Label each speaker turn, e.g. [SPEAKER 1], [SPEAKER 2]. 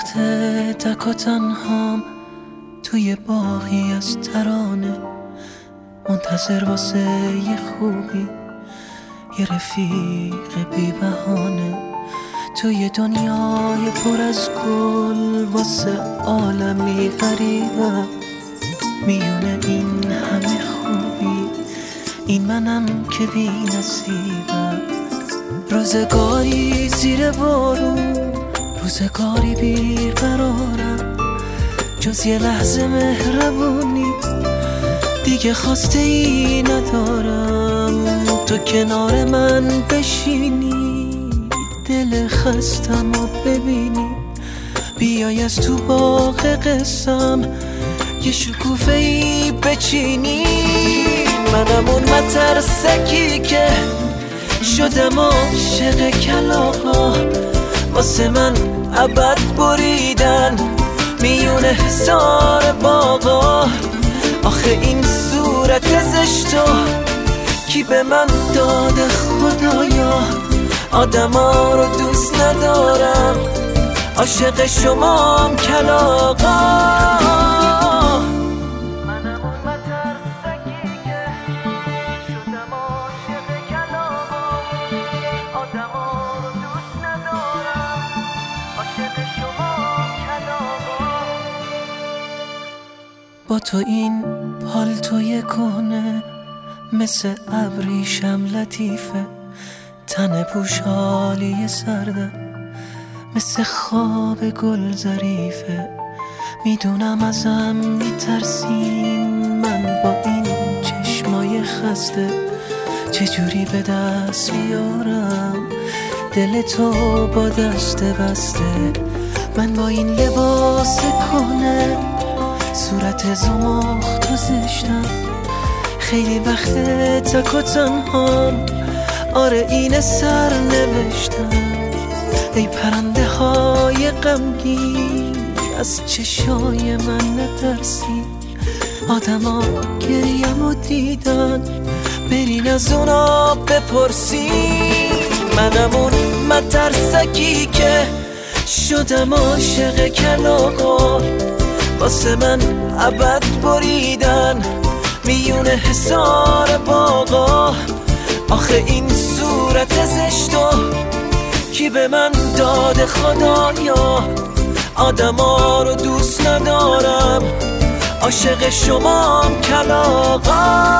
[SPEAKER 1] تک و تنهام توی باغی از ترانه، منتظر واسه یه خوبی، یه رفیق بی بهانه، توی دنیای پر از گل واسه عالمی غریبه. میونه این همه خوبی، این منم که بی نصیبم. روزگاری زیر بارون، روزگاری بیقرارم، جز یه لحظه مهربونی دیگه خواسته ای ندارم. تو کنار من بشینی، دل خستم و ببینی، بیای از تو باغ قسم یه شکوفه ای بچینی. منم اون مترسکی که شدم عاشق کلاغا، واسه من ابد بریدن میون حصار باغا. آخه این صورت زشتو کی به من داده خدایا؟ آدما رو دوست ندارم، عاشق شمام کلاغا. با تو این پالتوی کهنه مثل ابریشم لطیفه، تن پوشالی سرده مثل خواب گل ظریفه. میدونم ازم میترسین، من با این چشمای خسته چجوری به دست بیارم دل تو با دست بسته. من با این لباس کهنه صورت زمخت و زشتم، خیلی وقت تک و تنهام، آره این سر نوشتم. ای پرنده های غمگین از چشای من نترسی، آدما گریم و دیدن برین از اونا بپرسی. منم اون مترسکی که شدم عاشق کلاغا، واسه من ابد بریدن میون حصار باغا. آخه این صورت زشتو کی به من داده خدایا؟ آدما رو دوست ندارم، عاشق شمام کلاغا.